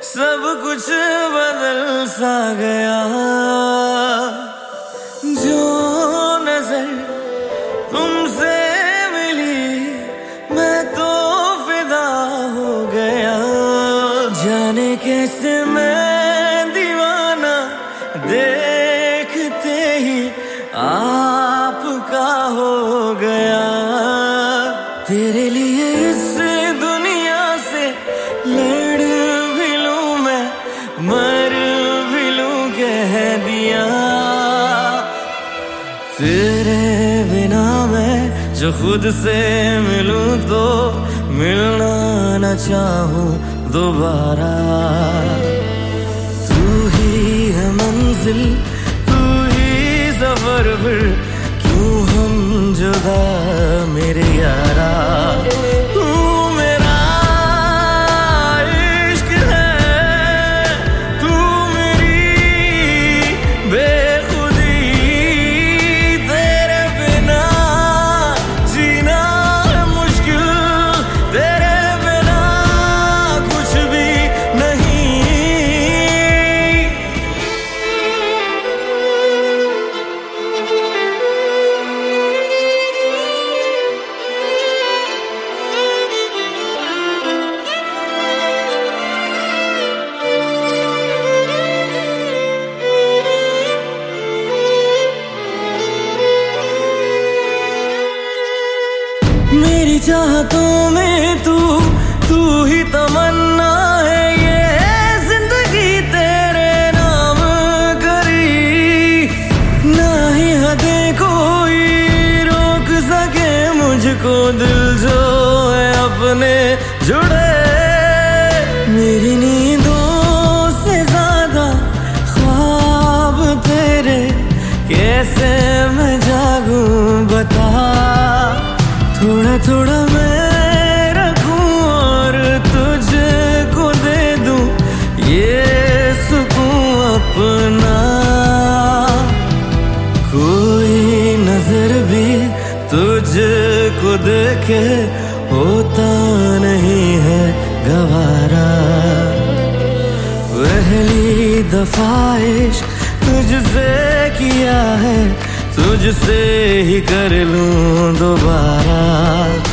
सब कुछ बदल सा गया। जो नजर तुमसे मिली मैं तो फिदा हो गया। जाने कैसे मैं दीवाना देखते ही आपका हो गया। तेरे लिए इस दुनिया से लड़ भी लूं मैं, मर भी लूं कह दिया। तेरे बिना मैं जो खुद से मिलूं तो मिलना न चाहूं दोबारा। तू ही है मंजिल, तू ही सफर, फिर क्यों हम जुदा मेरे यारा। तू मेरा इश्क है, तू मेरी बेखुदी। तेरे बिना जीना है मुश्किल, तेरे बिना कुछ भी नहीं। मेरी चाहतों में तू ही तमन्ना है। ये जिंदगी तेरे नाम करी, ना ही हदें कोई रोक सके मुझको। दिल जो है अपने जुड़े, मेरी नींदों से ज्यादा ख्वाब तेरे कैसे मैं जागूं बता। थोड़ा थोड़ा मैं रखूं और तुझको दे दूं ये सुकून अपना। कोई नजर भी तुझको देखे होता नहीं है गवारा। पहली दफा इश्क तुझसे किया है, तुझसे ही कर लूं दोबारा।